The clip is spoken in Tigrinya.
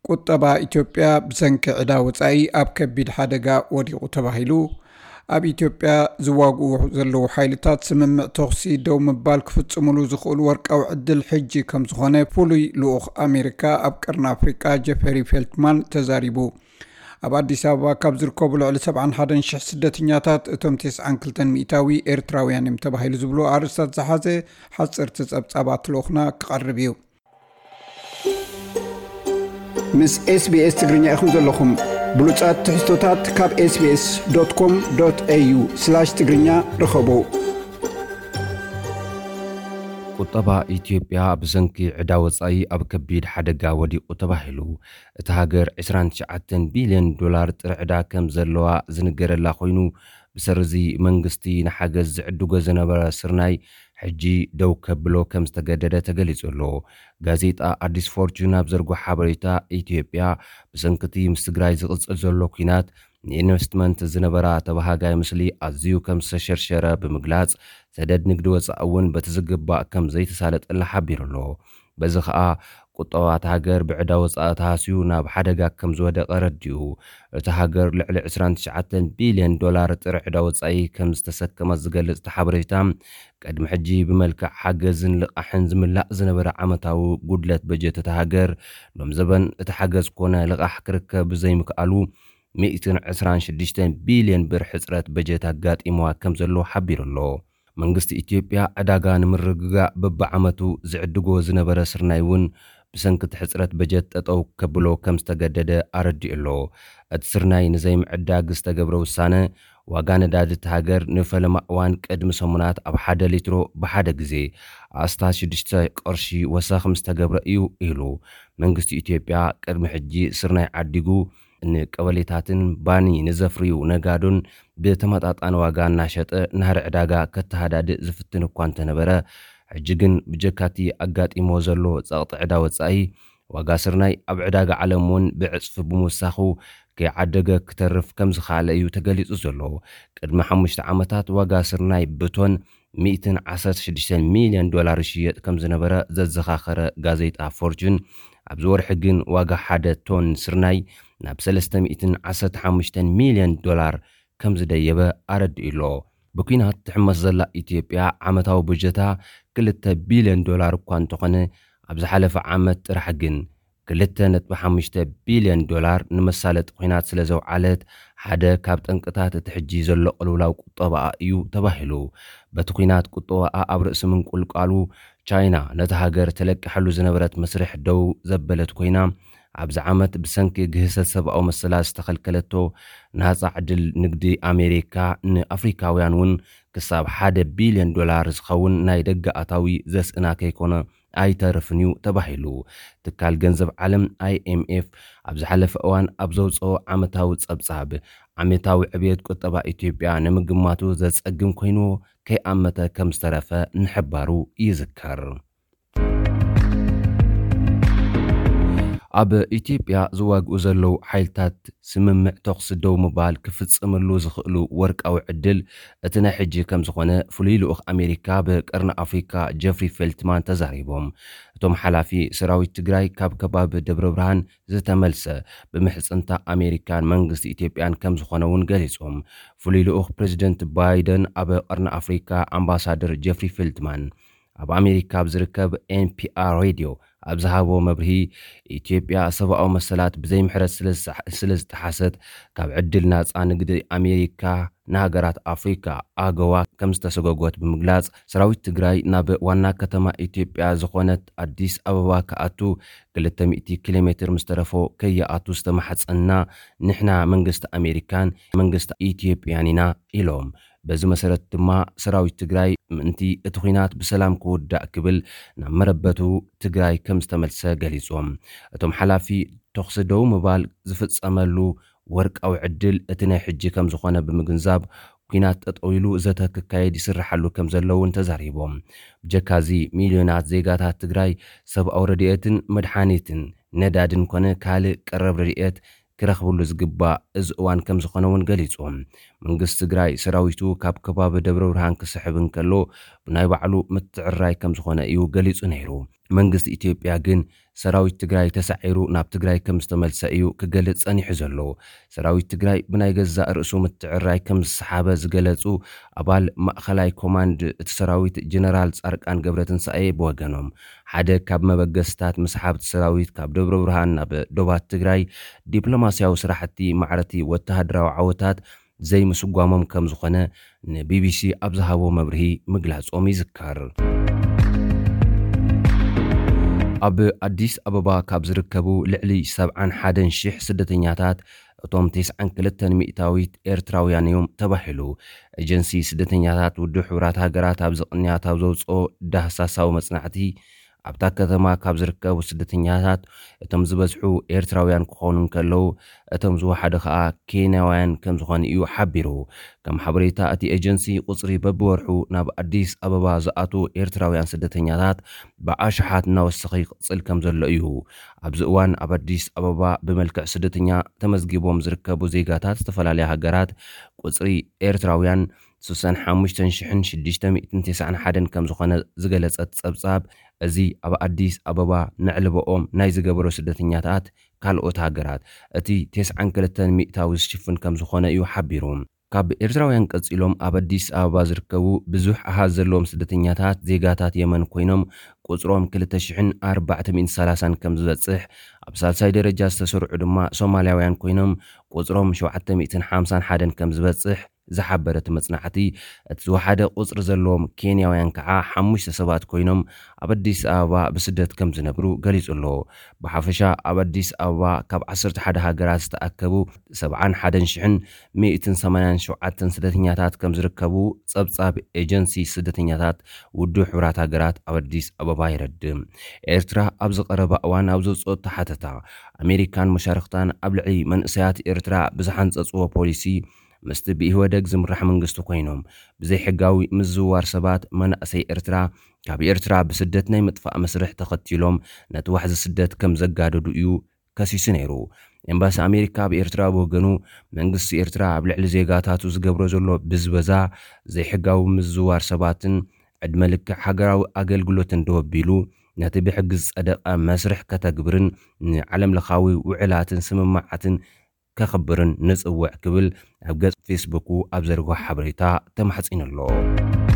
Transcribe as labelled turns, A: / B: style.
A: ቁጠባ ኢትዮጵያ ብሰንኪ ዕዳ ወጻኢ ኣብ ከቢድ ሓደጋ ወዲቑ ተባሂሉ ኣብ ኢትዮጵያ ዝዋግኡ ዘለዉ ሓይልታት ስምምዕ ተኽሲ ደው ምባል ክፍጽምሉ ዝኽእሉ ወርቃዊ ዕድል ሕጂ ከም ዝኾነ ፍሉይ ልኡኽ ኣሜሪካ ኣብ ቀርኒ ኣፍሪቃ ጀፈሪ ፌልትማን ተዛሪቡ። ኣብ ኣዲስ ኣበባ ካብ ዝርከቡ ልዕሊ 71,000 ስደተኛታት እቶም 92 ሚእታዊ ኤርትራውያን እዮም ተባሂሉ ዝብሉ ኣርእስታት ዝሓዘ ሓፀርቲ ጸብጻባት ልኡኽና ክቐርብ እዩ። ምስ SBS ትግርኛ ኢኹም ዘለኹም ብሉጻት ትሕዝቶታት ካብ sbs.com.au/ትግርኛ ረኸቡ።
B: ቁጠባ ኢትዮጵያ ብሰንኪ ዕዳ ወጻኢ ኣብ ከቢድ ሓደጋ ወዲቑ ተባሂሉ እቲ ሃገር 29 ቢልዮን ዶላር ጥረ ዕዳ ከም ዘለዋ ዝንገረላ ኮይኑ ብሰረዚ መንግስቲ ንሓገዝ ዝዕድጎ ዝነበረ ስርናይ ሕጂ ደው ከብሎ ከም ዝተገደደ ተገሊጹ ኣሎ። ጋዜጣ ኣዲስ ፎርቹን ኣብ ዘርጎ ሓበሬታ ኢትዮጵያ ብሰንኪቲ ምስ ትግራይ ዝቕጽል ዘሎ ኩናት ንኢንቨስትመንት ዝነበራ ተባሃጋይ ምስሊ ኣዝዩ ከም ዝተሸርሸረ ብምግላጽ ሰደድ ንግዲ ወጻኢ እውን በቲ ዝግባእ ከም ዘይተሳለጠላ ሓቢሩ ኣሎ። በዚ ከዓ ቁጠባት ሃገር ብዕዳ ወጻኢ ተሃስዩ ናብ ሓደጋ ከም ዝወደቐ ረዲኡ እቲ ሃገር ልዕሊ 29 ቢልዮን ዶላር ጥረ ዕዳ ወጻኢ ከም ዝተሰከመ ዝገልጽ ሓበሬታ ቀድሚ ሕጂ ብመልክዕ ሓገዝን ልቓሕን ዝምላእ ዝነበረ ዓመታዊ ጉድለት በጀት እቲ ሃገር ሎም ዘበን እቲ ሓገዝ ኮነ ልቓሕ ክርከብ ብዘይምክኣሉ 126 ቢልዮን ብር ሕጽረት በጀት ኣጋጢምዋ ከም ዘሎ ሓቢሩ ኣሎ። መንግስቲ ኢትዮጵያ ዕዳጋ ንምርግጋእ በብዓመቱ ዝዕድጎ ዝነበረ ስርናይ እውን ብሰንኪቲ ሕጽረት በጀት ጠጠው ከብሎ ከም ዝተገደደ ኣረዲኡ ኣሎ። እቲ ስርናይ ንዘይምዕዳግ ዝተገብረ ውሳነ ዋጋ ነዳዲ እቲ ሃገር ንፈለማ እዋን ቅድሚ ሰሙናት ኣብ 1 ሊትሮ ብሓደ ግዜ ኣስታት 6 ቅርሺ ወሳኺ ምስ ተገብረ እዩ ኢሉ መንግስቲ ኢትዮጵያ ቅድሚ ሕጂ ስርናይ ዓዲጉ ንቀበሌታትን ባኒ ንዘፍርዩ ነጋዶን ብተመጣጣኒ ዋጋ እናሸጠ ናህሪ ዕዳጋ ከተሃዳድእ ዝፍትን እኳ እንተነበረ ሕጂ ግን ብጀካቲ ኣጋጢሞ ዘሎ ጸቕጢ ዕዳ ወጻኢ ዋጋ ስርናይ ኣብ ዕዳጋ ዓለም እውን ብዕጽፊ ብምውሳኹ ከይዓደገ ክተርፍ ከም ዝኻለ እዩ ተገሊጹ ዘሎ። ቅድሚ 5 ዓመታት ዋጋ ስርናይ ብቶን 116 ሚልዮን ዶላር ይሽየጥ ከም ዝነበረ ዘዘኻኸረ ጋዜጣ ፎርቹን ኣብዚ ወርሒ ግን ዋጋ ሓደ ቶን ስርናይ ናብ 315 ሚልዮን ዶላር ከም ዝደየበ ኣረዲኡ ኣሎ። ብኩናት ትሕመስ ዘላ ኢትዮጵያ ዓመታዊ በጀታ 2 ቢልዮን ዶላር እኳ እንተኾነ ኣብ ዝሓለፈ ዓመት ጥራሕ ግን 2.5 ቢልዮን ዶላር ንመሳለጢ ኩናት ስለ ዘውዓለት ሓደ ካብ ጠንቅታት እቲ ሕጂ ዘሎ ቅልውላው ቁጠባ እዩ ተባሂሉ። በቲ ኩናት ቁጠባኣ ኣብ ርእሲ ምንቁልቃሉ ቻይና ነቲ ሃገር ተለቂሐሉ ዝነበረት መስርሕ ደው ዘበለት ኮይና ኣብዚ ዓመት ብሰንኪ ግህሰት ሰብኣዊ መሰላት ዝተኸልከለቶ ናፃ ዕድል ንግዲ ኣሜሪካ ንኣፍሪካውያን እውን ክሳብ 1 ቢልዮን ዶላር ዝኸውን ናይ ደገ ኣታዊ ዘስእና ከይኮነ ኣይተርፍን እዩ ተባሂሉ። ትካል ገንዘብ ዓለም IMF ኣብ ዝሓለፈ እዋን ኣብ ዘውፅኦ ዓመታዊ ጸብጻብ ዓመታዊ ዕብየት ቁጠባ ኢትዮጵያ ንምግማቱ ዘጸግም ኮይኑ ከይኣመተ ከም ዝተረፈ ንሕባሩ ይዝከር። ኣብ ኢትዮጵያ ዝዋግኡ ዘለዉ ሓይልታት ስምምዕ ተኽሲ ደው ምባል ክፍጽምሉ ዝኽእሉ ወርቃዊ ዕድል እቲ ናይ ሕጂ ከም ዝኾነ ፍሉይ ልኡኽ ኣሜሪካ ብቀርኒ ኣፍሪካ ጀፍሪ ፌልትማን ተዛሪቦም። እቶም ሓላፊ ሰራዊት ትግራይ ካብ ከባቢ ደብረ ብርሃን ዝተመልሰ ብምሕጽንታ ኣሜሪካን መንግስቲ ኢትዮጵያን ከም ዝኾነ እውን ገሊጾም። ፍሉይ ልኡኽ ፕሬዚደንት ባይደን ኣብ ቀርኒ ኣፍሪካ ኣምባሳደር ጀፍሪ ፌልትማን ኣብ ኣሜሪካ ዝርከብ NPR ሬድዮ ኣብ ዝሃቦ መብርሂ ኢትዮጵያ ሰብኣዊ መሰላት ብዘይምሕረት ስለ ዝተሓሰት ካብ ዕድል ናፃ ንግዲ ኣሜሪካ ንሃገራት ኣፍሪካ ኣገዋ ከም ዝተሰገጎት ብምግላጽ ሰራዊት ትግራይ ናብ ዋና ከተማ ኢትዮጵያ ዝኾነት ኣዲስ ኣበባ ከኣቱ 200 ኪሎ ሜትር ምስ ተረፎ ከይኣቱ ዝተማሕፀና ንሕና መንግስቲ ኣሜሪካን መንግስቲ ኢትዮጵያን ኢና ኢሎም። በዚ መሰረት ድማ ሰራዊት ትግራይ ምእንቲ እቲ ኩናት ብሰላም ክውዳእ ክብል ናብ መረበቱ ትግራይ ከም ዝተመልሰ ገሊጾም። እቶም ሓላፊ ተኽሲ ደው ምባል ዝፍጸመሉ ወርቃዊ ዕድል እቲ ናይ ሕጂ ከም ዝኾነ ብምግንዛብ ኩናት ጠጠው ኢሉ ዘተ ክካየድ ይስራሓሉ ከም ዘለውን ተዛሪቦም። ብጀካዚ ሚልዮናት ዜጋታት ትግራይ ሰብኣዊ ረድኤትን መድሓኒትን ነዳድን ኮነ ካልእ ቀረብ ረድኤት ክረኽብሉ ዝግባእ እዚ እዋን ከም ዝኾነ እውን ገሊጾም። መንግስቲ ትግራይ ሰራዊቱ ካብ ከባቢ ደብረ ብርሃን ክስሕብ እንከሎ ብናይ ባዕሉ ምትዕርራይ ከም ዝኾነ እዩ ገሊጹ ነይሩ። መንግስቲ ኢትዮጵያ ግን ሰራዊት ትግራይ ተሳዒሩ ናብ ትግራይ ከም ዝተመልሰ እዩ ክገልጽ ጸኒሑ ዘሎ ሰራዊት ትግራይ ብናይ ገዛ ርእሱ ምትዕራይ ከም ዝሰሓበ ዝገለጹ ኣባል ማእኸላይ ኮማንድ እቲ ሰራዊት ጀነራል ጻርቃን ገብረትንሳኤ ብወገኖም ሓደ ካብ መበገስታት መስሓብቲ ሰራዊት ካብ ደብረ ብርሃን ናብ ዶባት ትግራይ ዲፕሎማስያዊ ስራሕቲ ማዕረቲ ወተሃደራዊ ዓወታት ዘይምስጓሞም ከም ዝኾነ ንቢቢሲ ኣብ ዝሃቦ መብርሂ ምግላጾም ይዝከር ኣብ ኣዲስ ኣበባ ካብ ዝርከቡ ልዕሊ 71,000 ስደተኛታት እቶም 92 ሚእታዊት ኤርትራውያን እዮም ተባሂሉ ኤጀንሲ ስደተኛታት ውድብ ሕብራት ሃገራት ኣብ ዝቕንያት ኣብ ዘውፅኦ ዳህሳሳዊ መጽናዕቲ ኣብታ ከተማ ካብ ዝርከቡ ስደተኛታት እቶም ዝበዝሑ ኤርትራውያን ክኾኑ ከለው እቶም ዝወሓደ ከዓ ኬንያውያን ከም ዝኾኑ እዩ ሓቢሩ ከም ሓበሬታ እቲ ኤጀንሲ ቁጽሪ በብወርሑ ናብ ኣዲስ ኣበባ ዝኣቱ ኤርትራውያን ስደተኛታት ብኣሽሓት እናወሰኸ ይቕጽል ከም ዘሎ እዩ ኣብዚ እዋን ኣብ ኣዲስ ኣበባ ብመልክዕ ስደተኛ ተመዝጊቦም ዝርከቡ ዜጋታት ዝተፈላለዩ ሃገራት ቁጽሪ ኤርትራውያን 65,691 ከም ዝኾነ ዝገለጸት ጸብጻብ እዚ ኣብ ኣዲስ ኣበባ ንዕልበኦም ናይ ዝገበሩ ስደተኛታት ካልኦት ሃገራት እቲ 92 ሚእታዊ ዝሽፍን ከም ዝኾነ እዩ ሓቢሩ ካብ ኤርትራውያን ቀጺሎም ኣብ ኣዲስ ኣበባ ዝርከቡ ብዙሕ ኣሃዝ ዘለዎም ስደተኛታት ዜጋታት የመን ኮይኖም ቁጽሮም 2430 ከም ዝበጽሕ ኣብ ሳልሳይ ደረጃ ዝተሰርዑ ድማ ሶማልያውያን ኮይኖም ቁጽሮም 751 ከም ዝበጽሕ ዝሓበረት መጽናዕቲ እቲ ዝወሓደ ቁጽሪ ዘለዎም ኬንያውያን ከዓ 5 ሰባት ኮይኖም ኣብ ኣዲስ ኣበባ ብስደት ከም ዝነብሩ ገሊጹ ኣሎ ብሓፈሻ ኣብ ኣዲስ ኣበባ ካብ 11 ሃገራት ዝተኣከቡ 71,187 ስደተኛታት ከም ዝርከቡ ጸብጻብ ኤጀንሲ ስደተኛታት ውድብ ሕብራት ሃገራት ኣብ ኣዲስ ኣበባ ይረድም ኤርትራ ኣብ ዝቐረበ እዋን ኣብ ዘውፅኦ ተሓተታ ኣሜሪካን መሻርክታን ኣብ ልዕሊ መንእሰያት ኤርትራ ብዝሓንጸጽዎ ፖሊሲ ምስቲ ብኢህወደግ ዝምራሕ መንግስቲ ኮይኖም ብዘይ ሕጋዊ ምዝዋር ሰባት መናእሰይ ኤርትራ ካብ ኤርትራ ብስደት ናይ ምጥፋእ መስርሕ ተኸቲሎም ነቲ ዋሕዚ ስደት ከም ዘጋደዱ እዩ ከሲሱ ነይሩ ኤምባሲ ኣሜሪካ ብኤርትራ ብወገኑ መንግስቲ ኤርትራ ኣብ ልዕሊ ዜጋታቱ ዝገብሮ ዘሎ ብዝበዛ ዘይሕጋዊ ምዝዋር ሰባትን ዕድመ ልክዕ ሃገራዊ ኣገልግሎትን ደወቢሉ ነቲ ብሕጊ ዝጸደቐ መስርሕ ከተግብርን ንዓለም ለኻዊ ውዕላትን ስምማዓትን ከኽብርን ንጽውዕ ክብል ኣብ ገጽ ፌስቡክ ኣብ ዘርግሖ ሓበሬታ ተማሕጺኑ ኣሎ